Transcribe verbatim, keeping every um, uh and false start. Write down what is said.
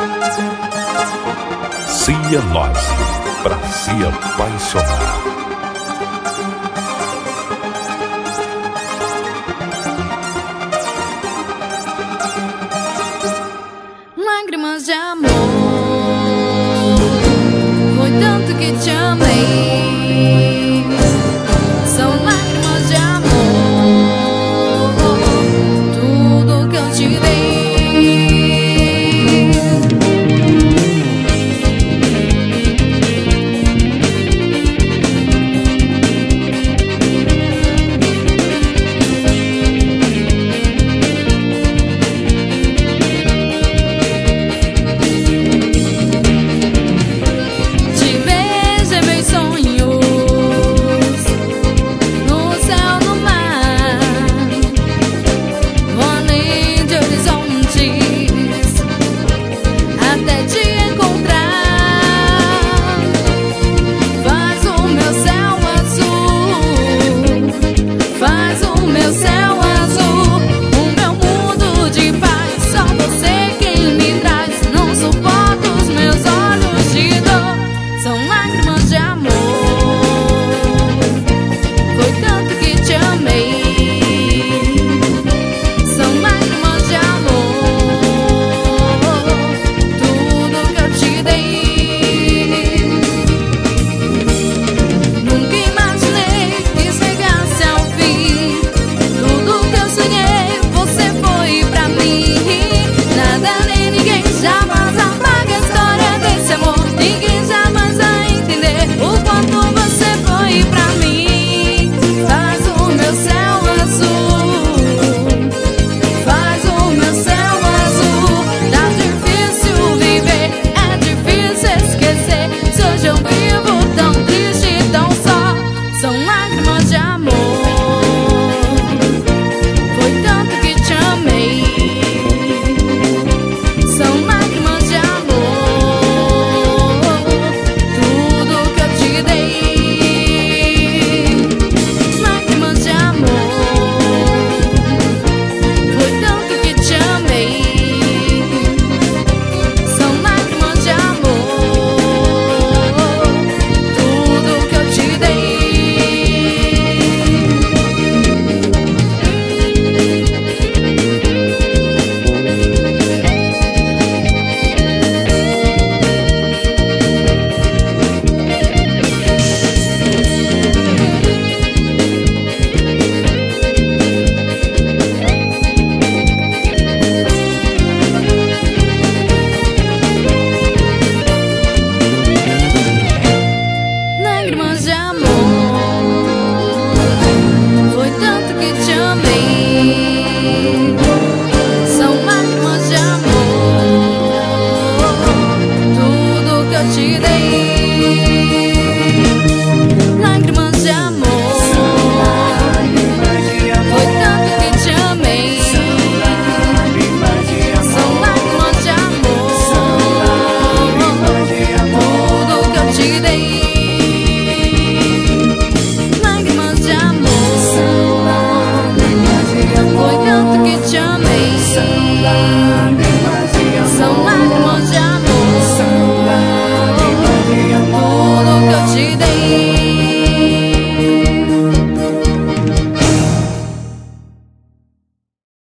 Cianose, pra se apaixonar. Lágrimas de amor, foi tanto que te amei. São lágrimas de amor, tudo que eu te dei. Lágrimas de amor, foi tanto que te amei. São lágrimas de amor, tudo que eu te dei. Lágrimas de amor, foi tanto que te amei. São lágrimas de amor, tudo que eu te dei. Foi tanto que te amei.